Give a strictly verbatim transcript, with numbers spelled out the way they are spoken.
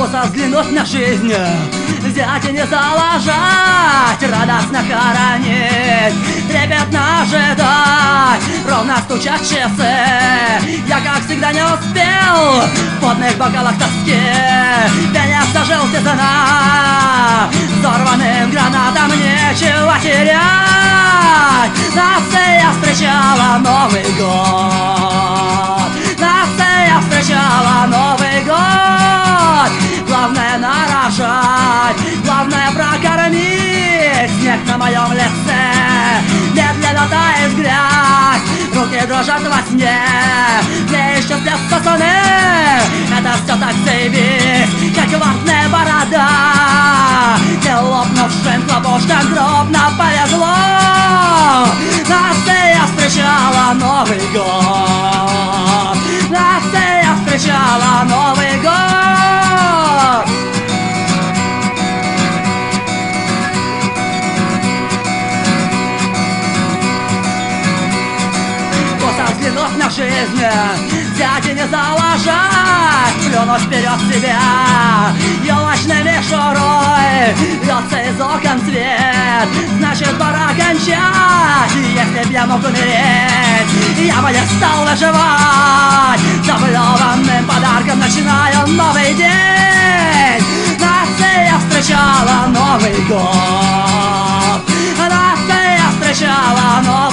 Косо взглянуть на жизнь, взять и не заложать, радостно хоронить, трепетно ожидать, ровно стучат часы. Я, как всегда, не успел в потных бокалах тоски пеняться желтизна. Взорванным гранатам нечего терять. На сцене я встречала Новый год. На сцене я встречала Новый год. Главное нарожать, главное прокормить. Снег на моем лице медленно тает грязь. Руки дрожат во сне, мне еще снятся сны. Это все так заебись, как ватная борода. Не лопнувшим хлопушкам дробно повезло. На сцене я встречала Новый год. На сцене я встречала Новый год. Взглянув на жизнь, взять и не заложать, плюнуть вперед себя елочной мишурой. Льется из окон свет, значит пора кончать. Если б я мог умереть, я бы не стал выживать. Заблеванным подарком начинаю новый день. На сцене я встречала Новый год. На сцене я встречала Новый год.